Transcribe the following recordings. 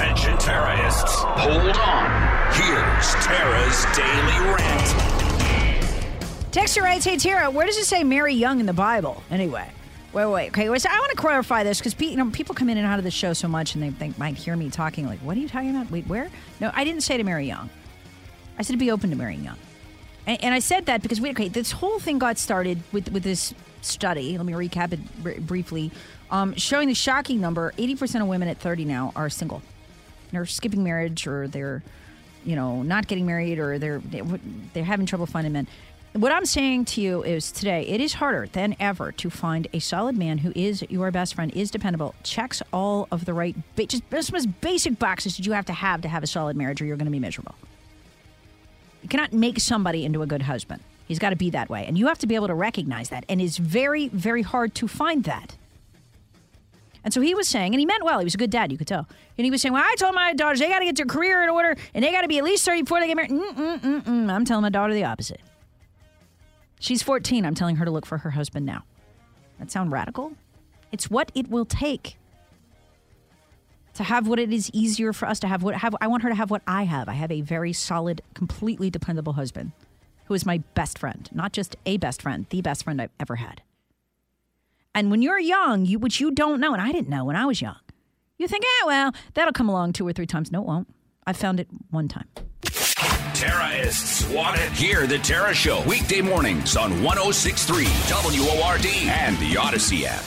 Attention terrorists, hold on. Here's Tara's Daily Rant. Texter writes, hey, Tara, where does it say Mary Young in the Bible? Anyway, wait. Okay, so I want to clarify this because people come in and out of the show so much and they might hear me talking like, what are you talking about? Wait, where? No, I didn't say to marry young. I said to be open to marrying young. And I said that because, this whole thing got started with this study. Let me recap it briefly. Showing the shocking number, 80% of women at 30 now are single. They're skipping marriage or they're, not getting married or they're having trouble finding men. What I'm saying to you is today, it is harder than ever to find a solid man who is your best friend, is dependable, checks all of the right, just most basic boxes that you have to have a solid marriage or you're going to be miserable. You cannot make somebody into a good husband. He's got to be that way. And you have to be able to recognize that. And it's very, very hard to find that. And so he was saying, and he meant well, he was a good dad, you could tell. And he was saying, well, I told my daughters they got to get their career in order and they got to be at least 30 before they get married. I'm telling my daughter the opposite. She's 14. I'm telling her to look for her husband now. That sound radical? It's what it will take to have what it is easier for us to have. I want her to have what I have. I have a very solid, completely dependable husband who is my best friend. Not just a best friend, the best friend I've ever had. And when you're young, which you don't know, and I didn't know when I was young, you think, well, that'll come along 2 or 3 times. No, it won't. I found it one time. Terrorists want it. Hear the Tara Show weekday mornings on 106.3 WORD and the Odyssey app.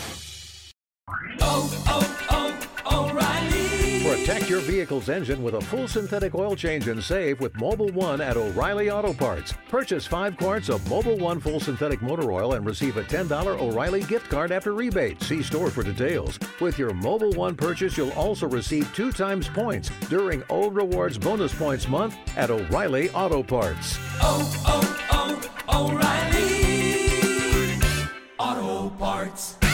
O'Reilly. Protect your vehicle's engine with a full synthetic oil change and save with Mobil 1 at O'Reilly Auto Parts. Purchase 5 quarts of Mobil 1 full synthetic motor oil and receive a $10 O'Reilly gift card after rebate. See store for details. With your Mobil 1 purchase, you'll also receive 2 times points during O Rewards Bonus Points Month at O'Reilly Auto Parts. O'Reilly Auto Parts.